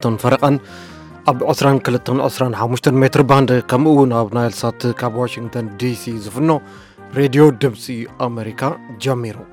فرقا أب عسران كلتن عسران حمشتن متر باند كمون أب نايل سات كاب واشنطن دي سي زفنو راديو دمسي أمريكا جاميرو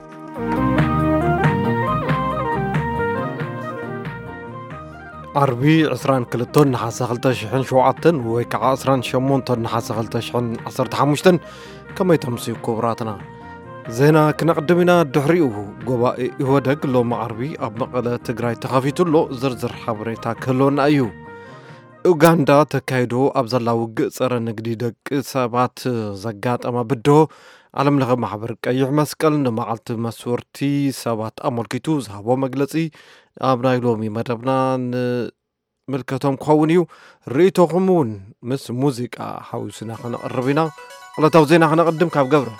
عربي عسران كلتن حاسة خلتش حن شوعتن ويكع عسران شمونتن حاسة خلتش حن عسرت حمشتن كما يتمسي كبراتنا زينا كنقدمنا دحريوه قبائي يودق لو معربي أب مقالة تقراي تخافيتو لو زرزر حبريتا كلون أيو أوغاندا تكايدو أبزالا وقصر نقدي دق سابات زقات أما بدو عالم لغا محبر كأيح مسكال نمعالت مسورتي سابات أمولكيتو زهبو مقلسي أبناي لومي مدبنا ملكتهم كونيو ريتو خمون مس موزيكا حاوسنا خنا قربنا الله توزينا خنا قدم كاب قبره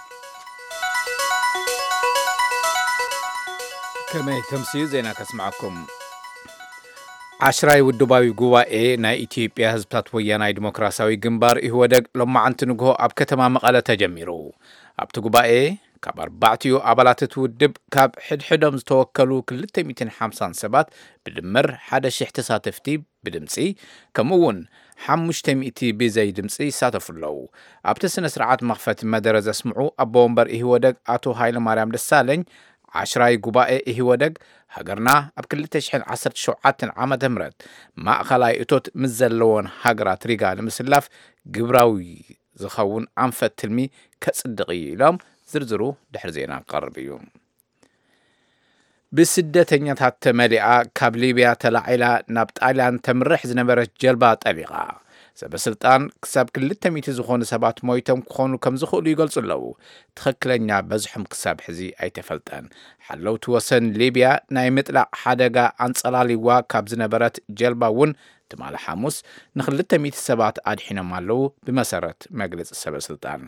كما تمسي زينا كسمعكم عشراي ودباوي قوائي نا إثيوبيا هزبتات ويانا ديمقراساوي جنبار إهودق لما عنتنقو أب كتما مقالة تجميرو أب تقوائي كاب 4 أبالات تودب كاب حدهم زتوكلو كل 250 سبات بدمر حدا شيح تساتفتي بدمسي كمون حمش تميتي بزي دمسي ساتفلو أب تسنة سرعات مخفت مدرز اسمعو أبومبر إهودق آتو هايلا مريم دسالين عشراي قبائي إهودق هاقرنا أبكل تشحن 10 شوعات عامة مرد ما خلاي إتوت مزلون هاقرات ريقان مسلاف قبراوي زخون عنفت تلمي كصدقي لهم زرزرو دحر زينا قربيوم بسدتنيات حتى مليئة كاب ليبيا تلعيلا نابت آيلان تمرح زنبرت جلبات أليغا سبسلطان كساب كل تميت زخون سبات مويتم كخونو كم زخولو يقلصلو تخكلنيا بزحم كساب حزي أي تفلتان حلو توسن ليبيا نايمتلع حدقا أنصلاليوا كاب زنبرت جلباون تمال حاموس نخل تميت سبات أدحينا مالو بمسارة مجلس سبسلطان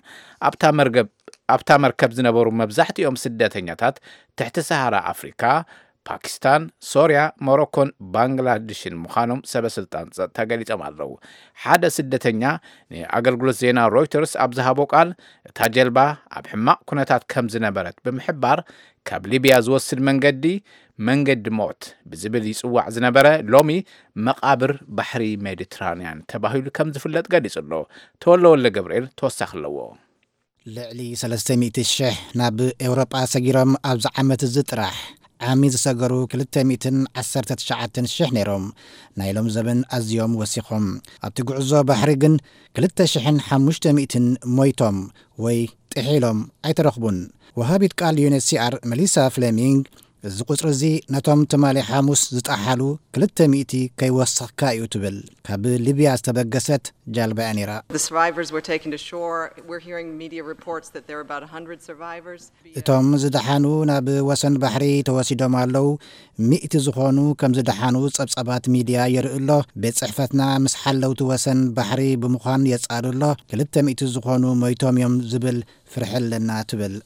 أبتا مركب زنبورو مبزحت يوم سدتنياتات تحت سهارة أفريكا باكستان، سوريا، موروكون، بانغلاديشن مخانم سبسلطان تاقليت أمالو حدا سدتنيا أقلقلو زينا رويترز أبزهابو قال تاجلبا أبحماق كونتات كم زنبرت بمحبار كاب ليبيا زوصل منقد موت بزبل يسوع زنبرة لومي مقابر بحري ميديترانيان تباهيلو كم زفلت قد يصلو تولو اللي قبريل توسخلو لعلي 300 الشح ناب أوروبا سجرم أبز عامة الزطرح عاميز سجرو كل 219 الشح نيروم نايلوم زبن أزيوم وسيخم أبتقعزو بحرقن كل 500 مويتوم وي تحيلوم أي ترخبون وهابت قال يونسيار مليسا فليمينغ الزقوص رزي نتوم تمالي حاموس زتأحالو كلتا مئتي كي وصخ كايو تبل كاب ليبيا استبقست جالبا أنيرا. The survivors were taken to shore. We're hearing media reports that there are about 100 survivors. توم زدحانو ناب وسن بحري تواسيدو مالو مئتي زخونو كم زدحانو صبصبات ميديا يرئلو بيت صحفتنا مسحلو توسن بحري بمخان يسألو كلتا مئتي زخونو ميتوم يوم زبل فرحل لنا تبل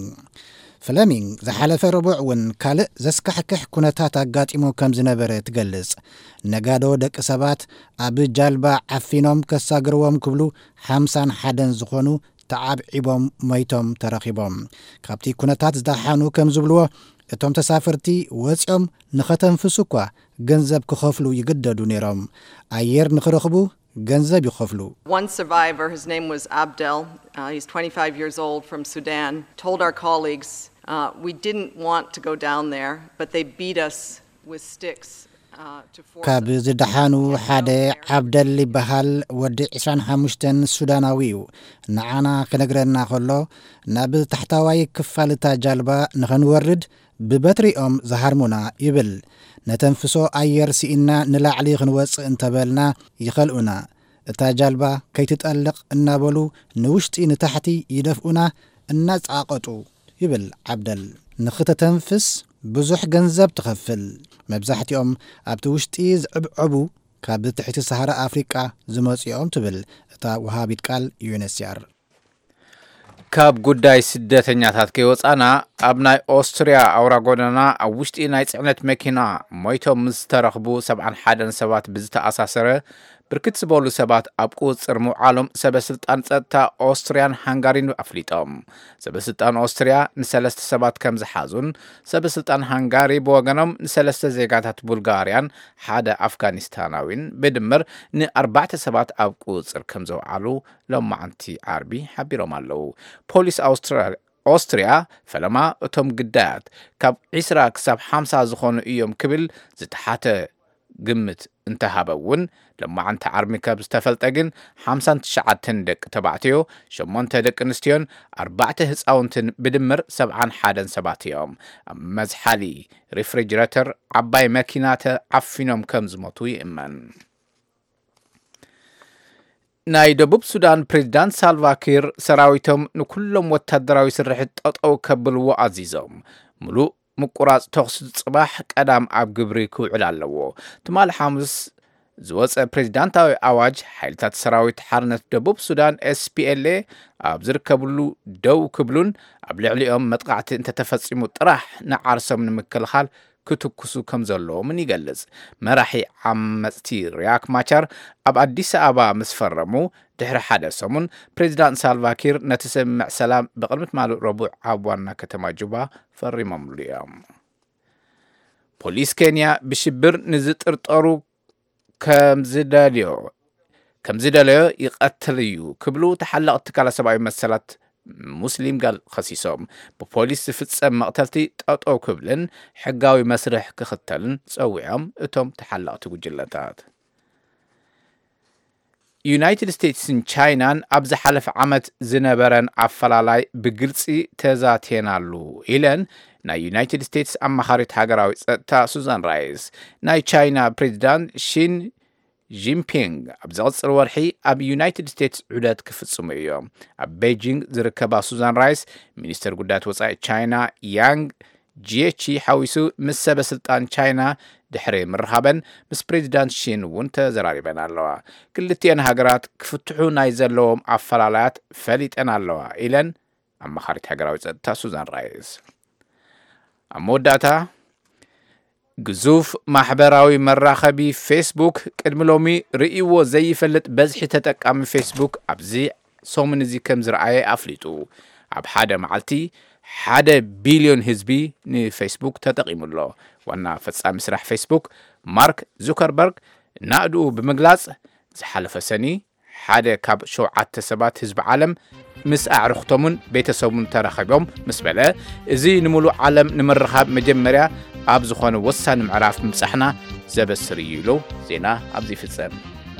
فلامينغ زحلف ربع ون كالئ زسكحكح كونتات أقاتيمو كم زنبرة تقلص نقادو دك سبات أبي جالبا عفينوم كساقروام كبلو 50 حدن زخونو تعاب عبوم ميتوم تراخيبوم كابتي كونتات زدحانو كم زبلوه اتوم تسافرتي وزعم نختم فسوكوا جنزب كخفلو يقددو نيروم أير نخرخبو جنزب يخفلو. One survivor, his name was Abdel, he's 25 years old from Sudan, told our colleagues we didn't want to go down there, but they beat us with sticks to force us. كاب زدحانو حدا عبدل بحال ودي 25 سوداناويو نعانا كنقرنا خلو ناب تحتواي كفالتا جالبا نخنورد ببتريهم زهرمونا يبل نتنفسو أير سيئنا نلعلي خنوص انتبالنا يخلقنا اتا جالبا كي تتألق النابلو نوشتي نتحتي يدفقنا الناس عاقتو يبل عبدل نخطة تنفس بزح جنزب تخفل مبزحت يوم أبتوشتي زعبعبو كاب تحت سهرة أفريقيا زموس يوم تبل اتا وهابيت قال يونسيار كاب قداي سدتنياتات كيوصانا أبناي أوستريا أوراغونانا أوشتي نايت عنت مكينا مويتو مسترخبو 7 حدن سبات بزتا أساسرة ብርክት ዝበሉ ሰባት ኣብ ቁፅር ምውዓሎም ሰበስልጣን ጸጥታ ኦስትሪያን ሃንጋሪን ኣፍሊጦም ሰበስልጣን ኦስትሪያ ንሰለስተ ሰባት ከም ዝሓዙን ሰበስልጣን ሃንጋሪ ብወገኖም ንሰለስተ ዜጋታት ቡልጋርያን ሓደ ኣፍጋኒስታናዊን ብድምር ን4 ሰባት ኣብ ቁፅር ከም ዘውዓሉ ሎማዓንቲ ዓርቢ ሓቢሮም ኣለው ፖሊስ ኦስትሪያ ፈለማ እቶም ግዳያት ካብ 20 ክሳብ 50 ዝኾኑ እዮም ክብል ዝተሓተ ግምት እንተሃበውን ሎማዓንቲ ዓርቢ ካብ ዝተፈልጠ ግን 59 ደቂ ተባዕትዮ 8 ደቂ ኣንስትዮን 4 ህፃውንትን ብድምር 71 ሰባት እዮም ኣብ መዝሓሊ ሪፍሪጅሬተር ዓባይ መኪና ተዓፊኖም ከም ዝሞቱ ይእመን ናይ ደቡብ ሱዳን ፕሬዝዳንት ሳልቫኪር ሰራዊቶም ንኩሎም ወታደራዊ ስርሕት ጠጠው ከብልዎ ኣዚዞም ሙሉእ ምቁራጽ ተኽሲ ጽባሕ ቀዳም ኣብ ግብሪ ክውዕል ኣለዎ ትማል ሐሙስ ዝወፀ ፕሬዝዳንታዊ ኣዋጅ ሓይልታት ሰራዊት ሓርነት ደቡብ ሱዳን SPLA ኣብ ዝርከብሉ ደው ክብሉን ኣብ ልዕሊኦም መጥቃዕቲ እንተተፈጺሙ ጥራሕ ንዓርሶም ንምክልኻል ክትኩሱ ከም ዘለዎምን ይገልጽ መራሒ ዓመጽቲ ሪያክ ማቻር ኣብ አዲስ አበባ ምስፈረሙ ድሕሪ ሓደ ሰሙን ፕሬዝዳንት ሳልቫኪር ነቲ ስምምዕ ሰላም ብቅድሚት ማሉእ ረቡዕ ኣብ ዋና ከተማ ጁባ ፈሪሞምሉ እዮም ፖሊስ ኬንያ ብሽብር ንዝጥርጠሩ ከምዝደልዮ ይቀትል እዩ ክብሉ ተሓለቕቲ ትካላት ሰብኣዊ መሰላት ሙስሊም ጋል خصيصهم بፖሊስ ዝፍጸም መቕተልቲ ጠጠው ክብልን ሕጋዊ መስርሕ ክኽተልን ጸዊዖም እቶም ተሓለቕቲ ጉጅለታት ዩናይትድ ስቴትስን ቻይናን ኣብ ዝሓለፈ ዓመት ዝነበረን ኣፈላላይ ብግልጺ ተዛቴናሉ ኢለን ናይ ዩናይትድ ስቴትስ ኣማኻሪት ሃገራዊ ጸጥታ ሱዛን ራይስ ናይ ቻይና ፕሬዝዳንት ሺን ጂንፒንግ ኣብ ዝቕጽር ወርሒ ኣብ ዩናይትድ ስቴትስ ዑደት ክፍጽሙ እዮም ኣብ ቤጂንግ ዝርከባ ሱዛን ራይስ ሚኒስተር ጉዳያት ወጻኢ ቻይና ያንግ ጂቺ ሓዊሱ ምስ ሰበስልጣን ቻይና ድሕሪ ምርኻበን ምስ ፕሬዝዳንት ሺን እውን ተዘራሪበን ኣለዋ ክልቲአን ሃገራት ክፍትሑ ናይ ዘለዎም ኣፈላላያት ፈሊጠን ኣለዋ ኢለን ኣማኻሪት ሃገራዊ ጸጥታ ሱዛን ራይስ ኣብ መወዳእታ ግዙፍ ማሕበራዊ መራኸቢ ፌስቡክ ቅድሚ ሎሚ ርእይዎ ዘይፈልጥ በዝሒ ተጠቃሚ ፌስቡክ ኣብዚ ሰሙን እዚ ከም ዝረኣየ ኣፍሊጡ ኣብ ሓደ መዓልቲ 1 ቢልዮን ህዝቢ ንፌስቡክ ተጠቂሙሎ ዋና ፈጻሚ ስራሕ ፌስቡክ ማርክ ዙከርበርግ ናእድኡ ብምግላጽ ዝሓለፈ ሰኒ ሓደ ካብ 7 ሰባት ህዝቢ ዓለም ምስ ኣዕርኽቶምን ቤተሰቡን ተራኺቦም ምስ በለ እዚ ንሙሉእ ዓለም ንምርኻብ መጀመርያ ኣብ ዝኾነ ወሳኒ ምዕራፍ ምብጻሕና ዘበስር እዩ ኢሉ ዜና ኣብዚ ይፍጸም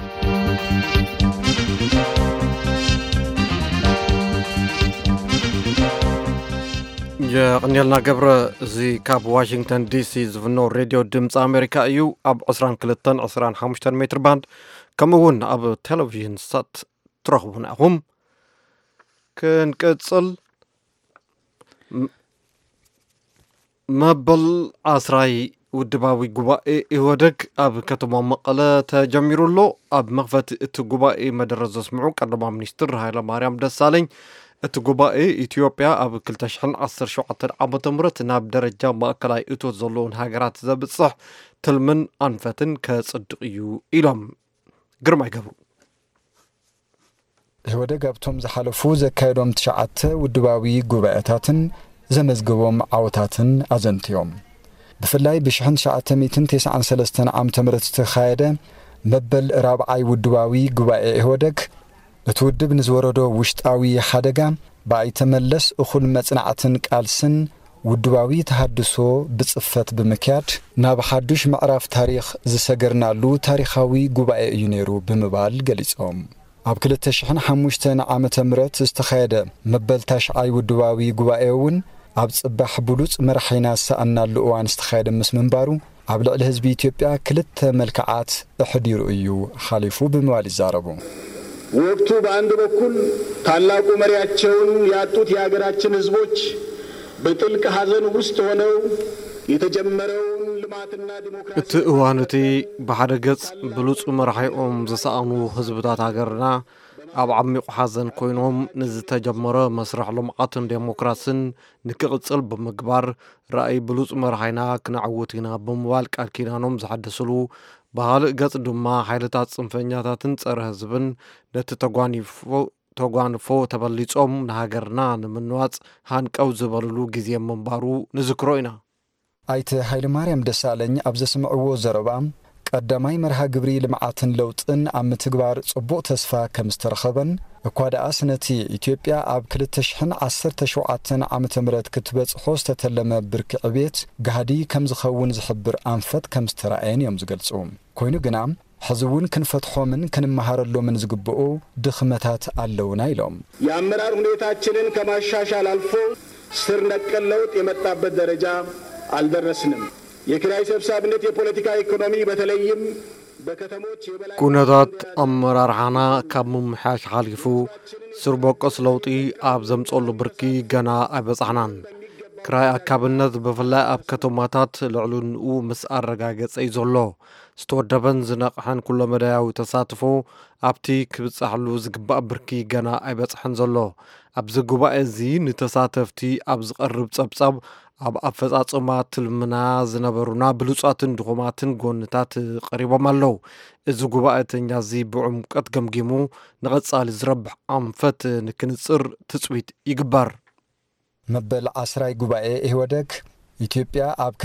يقنيلنا قبر زي كاب واشنطن دي سي زفنو راديو دمز أمريكا أيو أب 22-25 متر باند كمون أب تلفزيون سات ترخبون أهم كن كتصل مبل أسراي ودباوي قبائي إيودك أب كتما مقالة تجميرو له أب مغفت تقبائي مدرز اسمعوك أربع منيستر هايلا ماريام دسالين التجوباء إثيوبيا أب كل تشحن 17 عام تمرت ناب درجة مأكلاي إتو زلون هاجرات زبط صح تلمن أنفتن كصدقيو إلهم قرمي قبرو هودا قابتهم زحالفو زكايدهم تشعات ودباوي قبائتاتن زمزقوهم عوتاتن أزنتيوم بفلاي بشحن شعات 293 عام تمرت تخايدة مبل رابعي ودباوي قبائي هودك اتودب نزوردو وشتاوي حدقا باي تملس اخل مصنعتن قالسن ودباوي تحدثو بصفت بمكياد ناب حدش معرف تاريخ زسغرنالو تاريخاوي غباء يونيرو بمبال غليصوم اب 2005 عام تمرت استخايده مبلتاش اي ودباوي غباءون اب صباح بلوص مرحينا سانالو وان استخايده مس منبارو اب لعل حزب ኢትዮጵያ ክልተ መልክዓት እሕዲሩ እዩ ኻሊፉ በመዋል ይዛረቡ ወቅቱ በአንድ በኩል ታላቁ መሪያቸውን ያጡት የሀገራችን ህዝቦች በጥልቅ ሐዘን ውስጥ ሆነው የተጀመረውን ልማትና ዲሞክራሲ እትዋንቲ በሓደ ገጽ ብሉጽ መራሒኦም ዝሰኣኑ ህዝብታት ሃገርና ኣብ ዓሚቕ ሐዘን ኮይኖም ንዝተጀመረ መስርሕ ልምዓትን ዲሞክራሲን ንክቕጽል ብምግባር ራእይ ብሉጽ መራሒና ክነዕውት ኢና ብምባል ቃል ኪዳኖም ዝሓደስሉ بهالق قص دما حيلتات صنفنياتاتن ጸረ ህዝብን ነቲ ተጓንፎ ተበሊጾም ንሃገርና ንምንዋጽ ሃንቀው ዝበልሉ ግዜ መንባሩ ንዝክሮ ኢና ኣይተ ሃይለማርያም ደሳለኝ ኣብ ዘስምዕዎ ዘረባ ቀዳማይ መርሃ ግብሪ ልምዓትን ለውጥን ኣብ ምትግባር ጽቡቕ ተስፋ ከም ዝተረኸበን እኳ ደኣስ ነቲ ኢትዮጵያ ኣብ 2017 ዓመተ ምህረት ክትበጽሖ ዝተተለመ ብርኪ ዕቤት ጋህዲ ከም ዝኸውን ዝሕብር ኣንፈት ከም ዝተረኣየን እዮም ዝገልጹ ኮይኑ ግና ሕዝቡን ክንፈትሖምን ክንመሃረሎምን ዝግብኡ ድኽመታት ኣለውና ኢሎም የአመራር ሁኔታችንን ከማሻሻል አልፎ ስር ነቀል ለውጥ የመጣበት ደረጃ አልደረስንም የኪራይ ሰብሳቢነት የፖለቲካ ኢኮኖሚ በተለይም በከተሞች የበላይ ኩነታት አመራርሓና ካብ ምምሓሽ ሓሊፉ ስር በቆስ ለውጢ ኣብ ዘምጸሉ ብርኪ ገና ኣይበጻሕናን ክራይ ኣካብነት ብፍላይ ኣብ ከተማታት ልዕሉንኡ ምስ ኣረጋገጸ እዩ ዘሎ ዝተወደበን ዝነቕሐን ኩሎ መዳያዊ ተሳትፎ ኣብቲ ክብጻሕሉ ዝግባእ ብርኪ ገና ኣይበጽሕን ዘሎ ኣብዚ ጉባኤ እዚ ንተሳተፍቲ ኣብ ዝቐርብ ጸብጻብ ኣብ ኣፈጻጽማ ትልምና ዝነበሩና ብሉጻትን ድኹማትን ጎንታት ቀሪቦም ኣለዉ እዚ ጉባኤተኛ እዚ ብዕምቀት ገምጊሙ ንቐጻሊ ዝረብሕ ኣንፈት ንክንጽር ትጽቢት ይግበር መበል 10 ጉባኤ ኢህወደግ ኢትዮጵያ ኣብ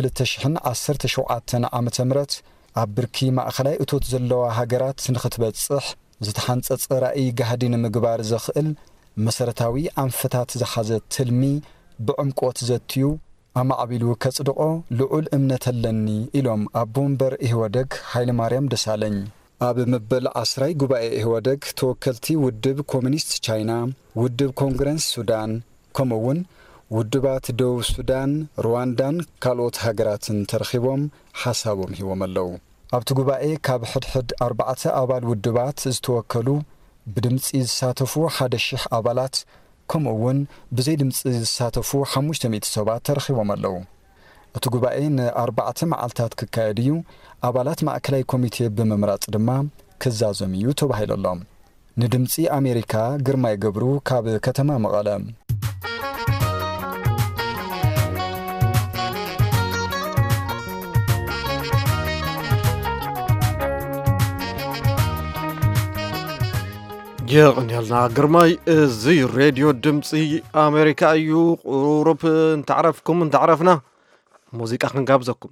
2017 ዓመተ ምህረት ኣብ ብርኪ ማእኸላይ እቶት ዘለዋ ሃገራት ንኽትበጽሕ ዝተሓንጸጸ ራእይ ጋህዲ ንምግባር ዘኽእል መሰረታዊ ኣንፈታት ዝሓዘ ትልሚ ብዕምቆት ዘትዩ ኣማዕቢሉ ከጽድቆ ልዑል እምነት ኣለኒ ኢሎም ኣቦ ወንበር ኢህወደግ ሃይለማርያም ደሳለኝ ኣብ መበል 10 ጉባኤ ኢህወደግ ተወከልቲ ውድብ ኮሙኒስት ቻይና ውድብ ኮንግረስ ሱዳን ከምኡውን ውድባት ደቡብ ሱዳን ሩዋንዳን ካልኦት ሃገራትን ተረኺቦም ሓሳቦም ሂቦም ኣለዉ ኣብቲ ጉባኤ ካብ ሕድሕድ 4 ኣባል ውድባት ዝተወከሉ ብድምፂ ዝሳተፉ 1,000 ኣባላት ከምኡውን ብዘይ ድምፂ ዝሳተፉ 500 ሰባት ተረኺቦም ኣለዉ እቲ ጉባኤ ን4 መዓልታት ክካየድ እዩ ኣባላት ማእከላይ ኮሚቴ ብምምራጽ ድማ ክዛዘም እዩ ተባሂሎሎም ንድምፂ ኣሜሪካ ግርማይ ገብሩ ካብ ከተማ መቐለ يغنيلنا قرماي زي راديو دمسي أمريكا أيو قروب نتعرفكم نتعرفنا موسيقى خنقابزكم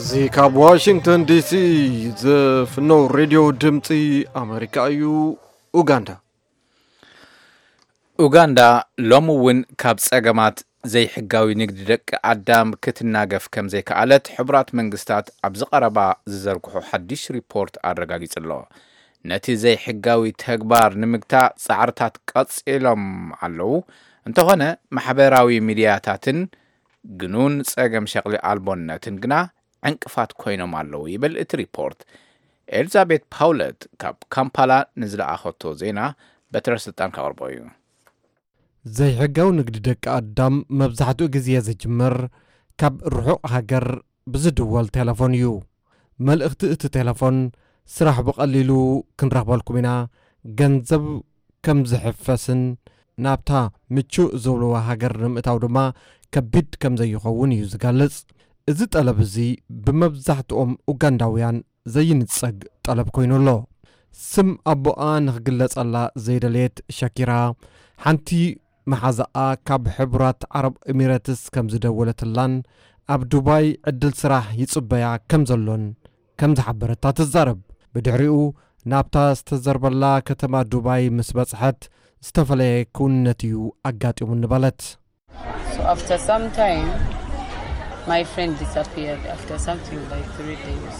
زي كاب واشنطن دي سي زفنو راديو دمتي أمريكا أيو أوغندا لوموون كاب سأجمات زي حقاوي نقد دك عدام كتناقف كم زي كعلت حبرات منقستات عبز قربا زرقحو حديش ريبورت عرقاقيت الله نتي زي حقاوي تهقبار نمقتا سعرتات قص إلهم علو انتو هنا محبراوي ميدياتاتن جنون سأجم شغلي ألبوناتن جنا عنكفات كوينو مالو يبل ات ريبورت إلزابيث باولت كاب كامبالا نزل أخوتو زينا بترستان كاربويو زي حقاو نقد دك قدام مبزحتو غزيه زجمر كاب رحوق هاجر بزدول تليفون يو ملئخت تليفون سراح بقليلو كنرغبالكم هنا ገንዘብ كم زحفسن نابتا مچو زولو هاجر نمتاو دما كبيد كم زي يخون يزغالص እዚ طلب زي بمبزحتهم اوغنداويان زي نصق طلب كوينولو سم ابوان خغلص الله زيدليت شاكيرا حنتي محازقا كاب حبرات عرب اميراتس كم زدولتلان اب دبي عدل سراح يصبيا كم زلون كم زحبرتا تزارب بدحريو نابتا استزربلا كتما دبي مسبصحت استفلي كونتيو اغاطيو نبالت. So after some time my friend disappeared after something like 3 days.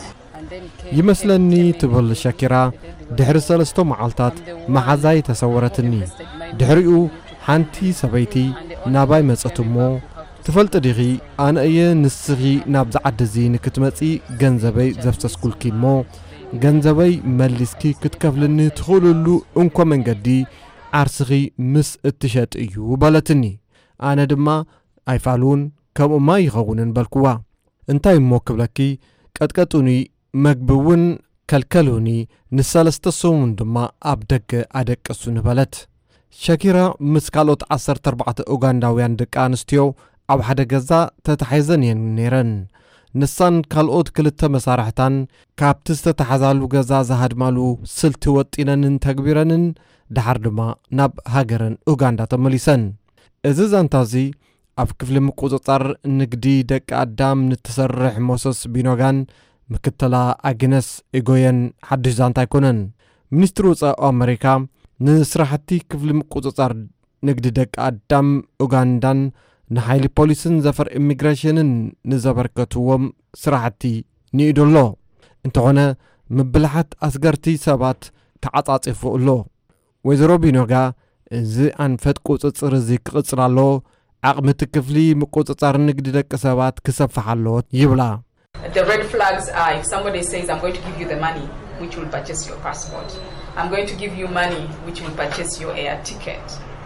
يمثلني تبل شاكيرا دحر سلستو معالتات محازاي تصورتني دحريو حانتي سبيتي ناباي مصتمو تفلت دغي انا اي نسغي نابز عدزي نكتمصي ገንዘበይ ዘፍሰስኩልኪሞ ገንዘበይ መልስኪ ክትከፍልኒ ትخلሉ እንኳ መንገዲ አርስኺ ምስ እትሸጥ እዩ ባለትኒ አነ ድማ አይፋሉን ከምኡማ ይኸውንን በልኩዋ እንታይ ሞክብለኪ ቀጥቀጡኒ መግብውን ከልከሉኒ ንሰለስተሶሙን ድማ ኣብ ደገ አደቀሱ ንበለት ሻኪራ ምስካሎት 14 ኡጋንዳውያን ደቂ ኣንስትዮ ኣብ ሓደ ገዛ ተታሒዘን ነይረን ንሳን ካልኦት ክልተ መሳርሕታን ካብቲ ዝተታሓዛሉ ገዛ ዝሃድማሉ ስልቲ ወጢነንን ተግቢረንን ድሓር ድማ ናብ ሃገረን ኡጋንዳ ተመሊሰን እዚ ዛንታዚ ኣብ ክፍሊ ምቁፅፃር ንግዲ ደቂ ኣዳም ንትሰርሕ ሞሰስ ቢኖጋን ምክትላ ኣግነስ ኢጎየን ሓድሽ ዛንታ ኣይኮነን ሚኒስትር ወፃኢ ኣሜሪካ ንስራሕቲ ክፍሊ ምቁፅፃር ንግዲ ደቂ ኣዳም ኡጋንዳን ንሓይሊ ፖሊስን ዘፈር ኢሚግሬሽንን ንዘበርከትዎም ስራሕቲ ንኢዶሎ እንተኾነ ምብልሓት ኣስገርቲ ሰባት ተዓጻጺፉ ኣሎ ወይዘሮ ቢኖጋ እዚ ኣንፈት ቁፅፅር እዚ ክቕፅራሎ ዓቕምቲ ክፍሊ ምቁፅፃር ንግዲ ደቂ ሰባት ክሰፍሓሎ ይብላ The red flags are if somebody says I'm going to give you the money which will purchase your passport. I'm going to give you money which will purchase your air ticket.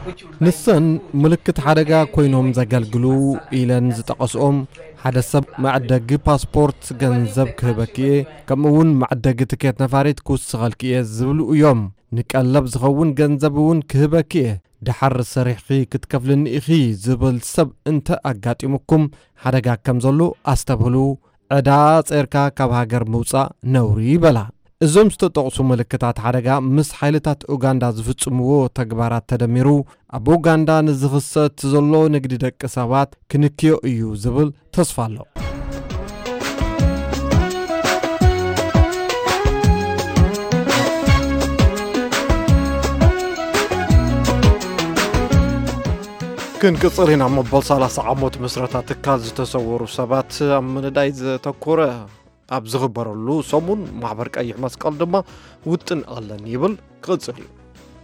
ንሰን ምልክት ሓደጋ ኮይኖም ዘገልግሉ ኢለን ዝጠቀስኦም ሓደ ሰብ ማዕደጊ ፓስፖርት ገንዘብ ክህበክየ ከምኡውን ማዕደጊ ትኬት ነፋሪት ክውስኸልክየ ዝብሉ እዮም ንቀለብ ዝኸውን ገንዘብ እውን ክህበክየ ድሓር ሰሪሕኺ ክትከፍልኒ ኢኺ ዝብል ሰብ እንተ ኣጋጢሙኩም ሓደጋ ከም ዘሎ ኣስተብህሉ ዕዳ ጼርካ ካብ ሃገር ምውፃእ ነውሪ ይበላ እዞም ዝተጠቕሱ ምልክታት ሓደጋ ምስ ሓይልታት ኡጋንዳ ዝፍጽምዎ ተግባራት ተደሚሩ ኣብ ኡጋንዳ ንዝኽሰት ዘሎ ንግዲ ደቂ ሰባት ክንክዮ እዩ ዝብል ተስፋ ኣሎ ክንቅጽል ኢና መበል 30 ዓመት ምስረታ ትካል ዝተሰወሩ ሰባት ኣብ ምንዳይ ዘተኮረ ኣብ ዝኽበረሉ ሰሙን ማሕበር ቀይሕ መስቀል ድማ ውጥን ኣለኒ ይብል ክቕጽል እዩ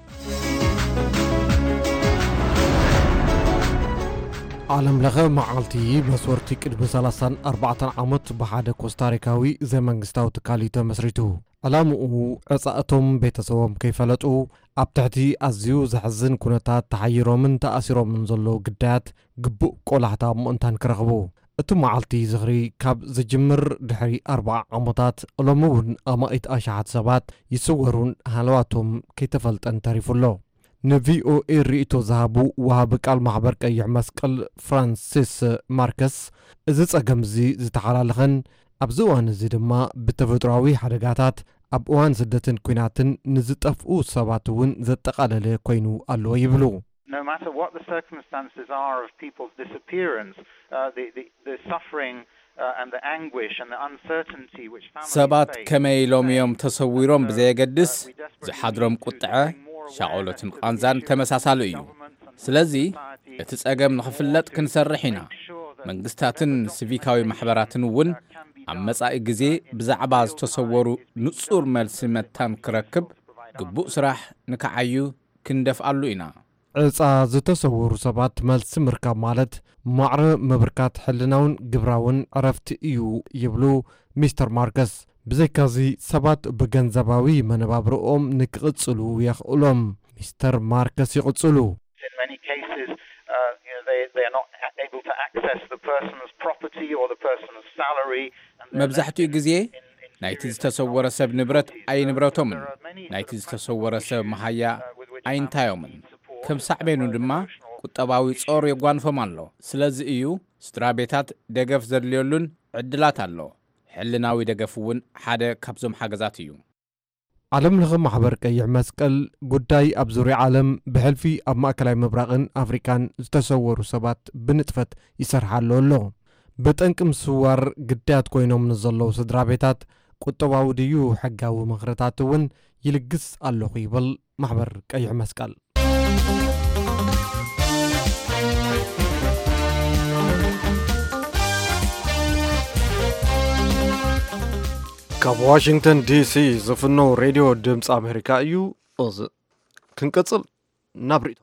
ዓለም ለኸ መዓልቲ መስወርቲ ቅድሚ 34 ዓመት ብሓደ ኮስታሪካዊ ዘመንግስታዊ ትካል እዩ ተመስሪቱ ዕላምኡ ዕፃእቶም ቤተሰቦም ከይፈለጡ ኣብ ትሕቲ ኣዝዩ ዘሕዝን ኩነታት ተሓይሮምን ተኣሲሮምን ዘለዉ ግዳያት ግቡእ ቆላሕታ ምእንታን ክረኽቡ እቲ መዓልቲ ዝኽሪ ካብ ዝጅምር ድሕሪ 40 ዓመታት ሎሚ እውን ኣማኢት ኣሽሓት ሰባት ይስወሩን ሃለዋቶም ከይተፈልጠን ተሪፉሎ ንቪኦኤ ርእቶ ዝሃቡ ወሃቢ ቃል ማሕበር ቀይሕ መስቀል ፍራንሲስ ማርከስ እዚ ጸገም እዚ ዝተሓላለኸን ኣብዚ እዋን እዚ ድማ ብተፈጥሮኣዊ ሓደጋታት ኣብ እዋን ስደትን ኩናትን ንዝጠፍኡ ሰባት እውን ዘጠቓለለ ኮይኑ ኣለዎ ይብሉ No matter what the circumstances are of people's disappearance, the suffering ሰባት ከመይ ሎሚዮም ተሰዊሮም ብዘየገድስ ዝሓድሮም ቁጥዐ ሻቆሎትን ቃንዛን ተመሳሳሊ እዩ ስለዚ እቲ ጸገም ንኽፍለጥ ክንሰርሕ ኢና መንግስታትን ሲቪካዊ ማሕበራትን እውን ኣብ መጻኢ ግዜ ብዛዕባ ዝተሰወሩ ንጹር መልሲ መታን ክረክብ ግቡእ ስራሕ ንከዓዩ ክንደፍኣሉ ኢና ዕፃ ዝተሰወሩ ሰባት መልሲ ምርካብ ማለት ማዕረ መብርካት ሕልናውን ግብራውን ዕረፍቲ እዩ ይብሉ ሚስተር ማርከስ ብዘይካዚ ሰባት ብገንዘባዊ መነባብሮኦም ንክቕጽሉ የኽእሎም ሚስተር ማርከስ ይቕጽሉ መብዛሕትኡ ግዜ ናይቲ ዝተሰወረ ሰብ ንብረት ኣይንብረቶምን ናይቲ ዝተሰወረ ሰብ መሃያ ኣይንታዮምን ከም ሳዕቤኑ ድማ ቁጠባዊ ጾር የጓንፎም ኣሎ ስለዚ እዩ ስድራ ቤታት ደገፍ ዘድልየሉን ዕድላት ኣሎ ሕልናዊ ደገፍ እውን ሓደ ካብዞም ሓገዛት እዩ ዓለም ለኸ ማሕበር ቀይሕ መስቀል ጉዳይ ኣብ ዙርያ ዓለም ብሕልፊ ኣብ ማእከላይ ምብራቕን ኣፍሪካን ዝተሰወሩ ሰባት ብንጥፈት ይሰርሓሉ ኣሎ በጠንቂ ምስዋር ግዳያት ኮይኖም ንዘለዉ ስድራ ቤታት ቁጠባዊ ድዩ ሕጋዊ ምኽርታት እውን ይልግስ ኣለኹ ይብል ማሕበር ቀይሕ መስቀል ካብ ዋሽንግተን ዲሲ ዝፍኖ ሬድዮ ድምፂ ኣሜሪካ እዩ እዚ ክንቀጽል ናብ ርእቶ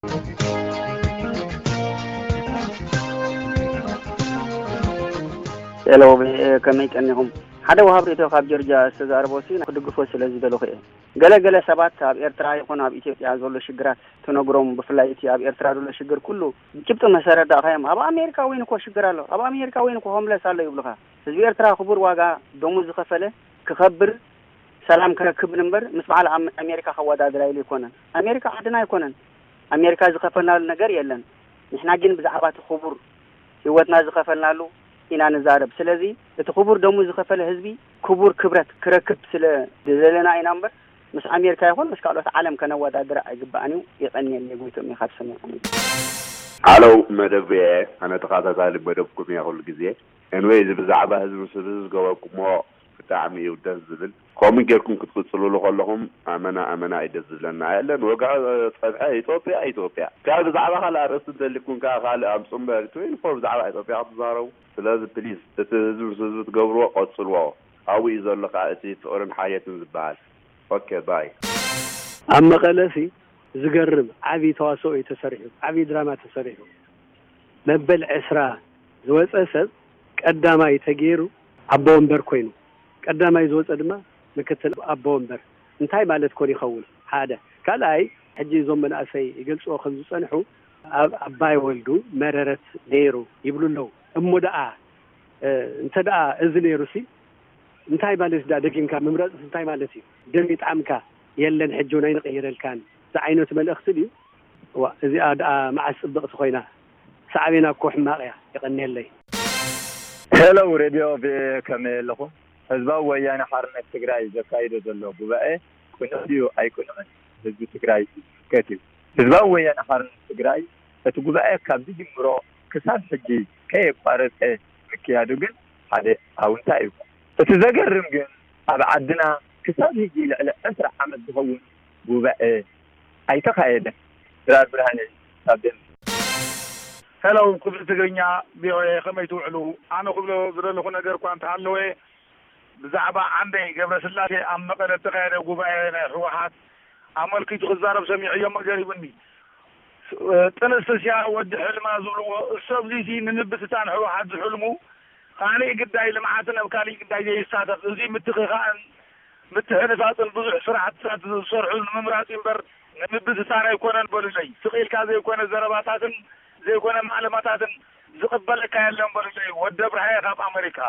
ሄሎ ከመይ ቀኒኹም ሓደ ወሃብ ሬድዮ ካብ ጆርጅያ ዝተዛረበሲ ክድግፎ ስለዚ ደለኹ እየ ገለገለ ሰባት ኣብ ኤርትራ ይኹን ኣብ ኢትዮጵያ ዘሎ ሽግራት ትነግሮም ብፍላይ እቲ ኣብ ኤርትራ ዘሎ ሽግር ኩሉ ጭብጥ መሰረት ዳኸዮም ኣብ ኣሜሪካ ወይን እኮ ሽግር ኣሎ ኣብ ኣሜሪካ ወይን እኮ ሆምለስ ኣሎ ይብሉኻ ህዝቢ ኤርትራ ክቡር ዋጋ ደሞዝ ዝኸፈለ ክኸብር ሰላም ክረክብ ነበር ምስ በዓል ኣሜሪካ ከወዳድር ኣይሉ ይኮነን ኣሜሪካ ዓድና ኣይኮነን ኣሜሪካ ዝኸፈልናሉ ነገር የለን ንሕና ግን ብዛዕባ እቲ ክቡር ህይወትና ዝኸፈልናሉ ኢና ንዛረብ ስለዚ እቲ ክቡር ደሞዝ ዝኸፈለ ህዝቢ ክቡር ክብረት ክረክብ ስለ ዘለና ኢና ነበር ምስ ኣሜሪካ ይኹን ምስ ካልኦት ዓለም ከነወዳድር ኣይግባእን ይቐኒየኒ ጎይቶም ይኻብ ሰሚዖም አሎ መደብ ኣነ ተኸታታሊ መደብኩም እየ ኩሉ ግዜ እንወይ እዚ ብዛዕባ ህዝቢ ምስሊ ዝገበርኩሞ ብጣዕሚ እዩ ደስ ዝብል ከምኡ ጌርኩም ክትቅፅልሉ ከለኹም ኣመና እዩ ደስ ዝብለና የለን ወጋዕ ፀብሐ ኢትዮጵያ ካብ ብዛዕባ ካልእ ኣርእስቲ እንተልኩም ከዓ ካልእ ኣምፁ እምበር ትወይን ፎር ብዛዕባ ኢትዮጵያ ክትዛረቡ ስለዚ ፕሊዝ እቲ ህዝቢ ህዝቢ ትገብርዎ ቀፅልዎ ኣብኡ እዩ ዘሎ ከዓ እቲ ፍቅርን ሓየትን ዝበሃል ኦኬ ባይ ኣብ መቐለሲ ዝገርም ዓብይ ተዋስኦ እዩ ተሰሪሑ ዓብይ ድራማ ተሰሪሑ መበል 10 ዝወፀ ሰብ ቀዳማይ ተገይሩ ኣቦ ወንበር ኮይኑ ቀዳማይ ዝወፀ ድማ ምክትል ኣቦ ወንበር እንታይ ማለት ኮን ይኸውን ሓደ ካልኣይ ሕጂ ዞም መናእሰይ ይገልጽዎ ከም ዝጸንሑ ኣባይ ወልዱ መረረት ነይሩ ይብሉ ኣለዉ እሞ ደኣ እንተ ደኣ እዚ ነይሩሲ እንታይ ማለት ዳ ደቂምካ ምምረጽ እንታይ ማለት እዩ ደም ይጣዕምካ የለን ሕጂ ናይ ንቀይረልካን ዝዓይነቱ መልእኽቲ እዩ እዚኣ ደኣ መዓስ ጽብቕቲ ኮይና ሳዕቤና እኮ ሕማቕያ ይቐኒየለይ ሄሎ ሬድዮ ከመይ ኣለኹም ህዝባዊ ወያነ ሓርነት ትግራይ ዘካይዶ ዘሎ ጉባኤ ኩነዲዩ ኣይኩነን ህዝቢ ትግራይ ከትዩ ህዝባዊ ወያነ ሓርነት ትግራይ እቲ ጉባኤ ካብ ዝጅምሮ ክሳብ ሕጂ ከየቋረፀ ምክያዱ ግን ሓደ ኣውንታ እዩ እቲ ዘገርም ግን ኣብ ዓድና ክሳብ ሕጂ ልዕሊ 10 ዓመት ዝኸውን ጉባኤ ኣይተካየደን ድራር ብርሃነ ሳብደን ሄሎ ክፍሊ ትግርኛ ቪኦኤ ከመይ ትውዕሉ ኣነ ክብሎ ዝደለኹ ነገር እኳ እንተሃለወ ብዛዕባ ዓንደይ ገብረስላሴ ኣብ መቐለ ተካየደ ጉባኤ ናይ ህወሓት ኣመልኪቱ ክዛረብ ሰሚዐዮም ገሪቡኒ ጥንስስያ ወዲ ሕልማ ዝብልዎ እሰብዚቲ ንንብትታን ህወሓት ዝሕልሙ ካሊእ ግዳይ ልምዓትን ኣብ ካሊእ ግዳይ ዘይሳተፍ እዚ ምትኽኻእን ምትሕንፋፅን ብዙሕ ስራሕትታት ዝሰርሑ ንምምራፅ እምበር ንምብትታን ኣይኮነን በሉለይ ስቂልካ ዘይኮነ ዘረባታትን ዘይኮነ ማዕለማታትን ዝቕበለካ የለን በሉለይ ወደ ብርሃየ ካብ ኣሜሪካ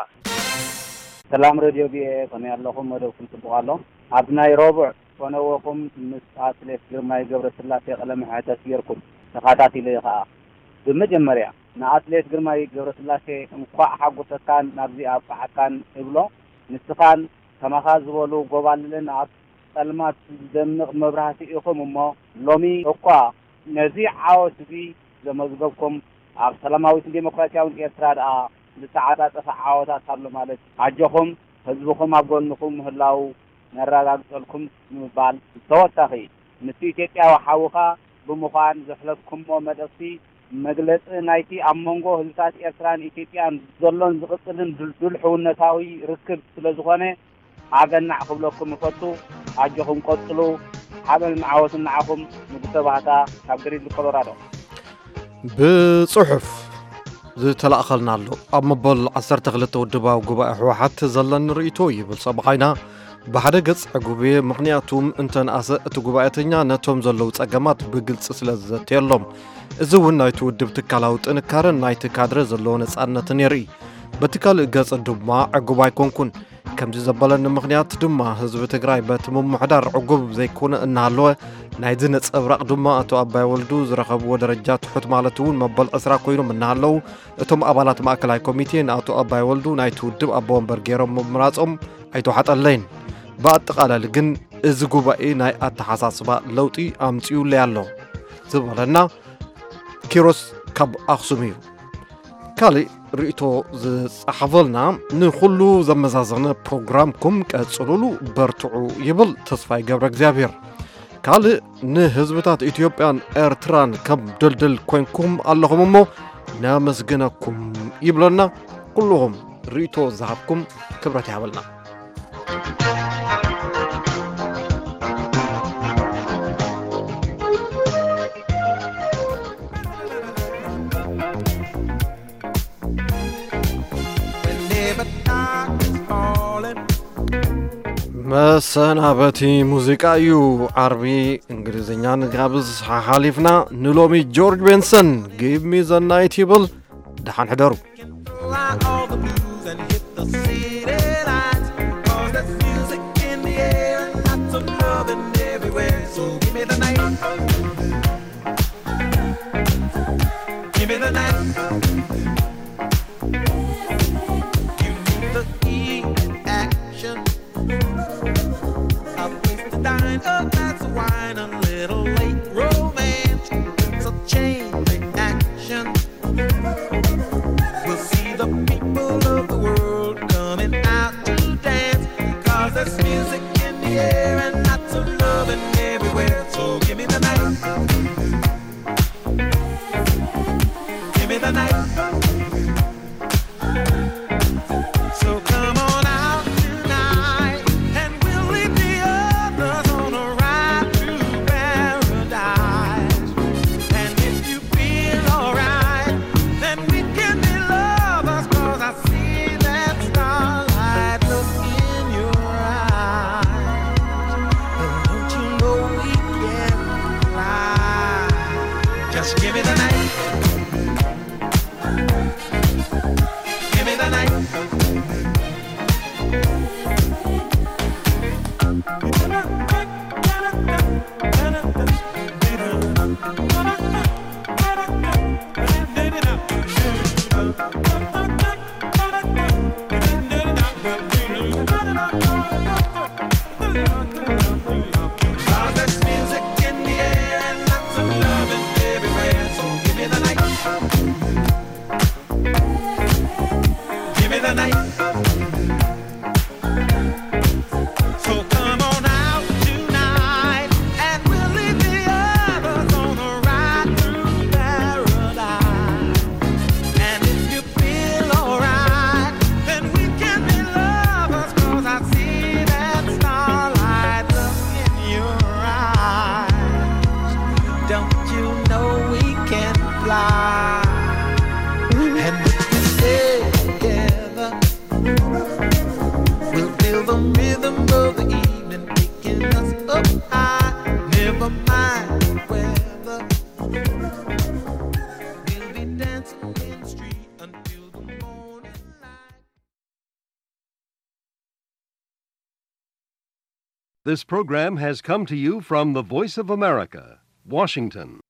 ሰላም ሬድዮ ቪኦኤ ከመይ ኣለኹም መደብኩም ፅቡቅ ኣሎ ኣብ ናይ ረቡዕ ኮነወኹም ምስ ኣትሌት ግርማይ ገብረስላሴ ቀለመ ሕተት ጌርኩም ተኸታቲለ ከዓ ብመጀመርያ ንኣትሌት ግርማይ ገብረስላሴ እንኳዕ ሓጎሰካን ናብዚ ኣብቃዓካን እብሎ ንስኻን ከማኻ ዝበሉ ጎባልልን ኣብ ጸልማት ዝደምቕ መብራህቲ ኢኹም እሞ ሎሚ እኳ ነዚ ዓወት እዚ ዘመዝገብኩም ኣብ ሰላማዊትን ዴሞክራሲያዊት ኤርትራ ደኣ ዝተዓጻጸፈ ዓወታት ኣሎ ማለት ኣጆኹም ህዝብኹም ኣብ ጎንኩም ምህላው ነረጋግጸልኩም ንምባል ተወሳኺ ምስ ኢትዮጵያዊ ሓውኻ ብምዃን ዘሕለፍኩሞ መልእኽቲ መግለጺ ናይቲ ኣብ መንጎ ህዝብታት ኤርትራን ኢትዮጵያን ዘሎን ዝቕጽልን ድልሕውነታዊ ርክብ ስለ ዝኾነ ሓበናዕ ክብለኩም እፈቱ ኣጆኹም ቀጽሉ ሓበን ዓወትን ንዓኹም ንጉሰ ባህታ ካብ ግሪድ ኮሎራዶ ብጽሑፍ ዝተላእኸልና ኣሎ ኣብ መበል 12 ውድባዊ ጉባኤ ሕወሓት ዘለን ርእይቶ ይብል ሰብሓይና ብሓደ ገጽ ዕጉቤ ምኽንያቱም እንተንኣሰ እቲ ጉባኤተኛ ነቶም ዘለዉ ጸገማት ብግልጽ ስለ ዘተየሎም እዚ እውን ናይቲ ውድብ ትካላዊ ጥንካረን ናይቲ ካድረ ዘለዎ ነጻነትን የርኢ በቲ ካልእ ገጽ ድማ ዕጉብ ኣይኮንኩን ከምዚ ዘበለኒ ምኽንያት ድማ ህዝቢ ትግራይ በቲ ምምሕዳር ዕጉብ ዘይኮነ እናሃለወ ናይዚ ነጸብራቕ ድማ ኣቶ ኣባይ ወልዱ ዝረኸብዎ ደረጃ ትሑት ማለት እውን መበል 20 ኮይኖም እናሃለዉ እቶም ኣባላት ማእከላይ ኮሚቴ ንኣቶ ኣባይ ወልዱ ናይቲ ውድብ ኣቦ ወንበር ገይሮም ምምራጾም ኣይተዋሓጠለይን በኣጠቓላሊ ግን እዚ ጉባኤ ናይ ኣተሓሳስባ ለውጢ ኣምፂኡለይ ኣሎ ዝበለና ኪሮስ ካብ ኣኽሱም እዩ ካልእ ርእቶ ዝጸሓፈልና ንኹሉ ዘመዛዘነ ፕሮግራምኩም ቀጽሉሉ በርትዑ ይብል ተስፋይ ገብረ እግዚአብሔር ካልእ ንህዝብታት ኢትዮጵያን ኤርትራን ከም ድልድል ኮይንኩም ኣለኹም እሞ ናመስግነኩም ይብለና ኩልኹም ርእቶ ዝሃብኩም ክብረት ይሃበልና መሰናበቲ ሙዚቃ እዩ ዓርቢ እንግሊዝኛ ንጋብዝ ሓሊፍና ንሎሚ ጆርጅ ቤንሰን ጊቭ ሚ ዘ ናይት ይብል ደሓን ሕደሩ This program has come to you from the Voice of America, Washington.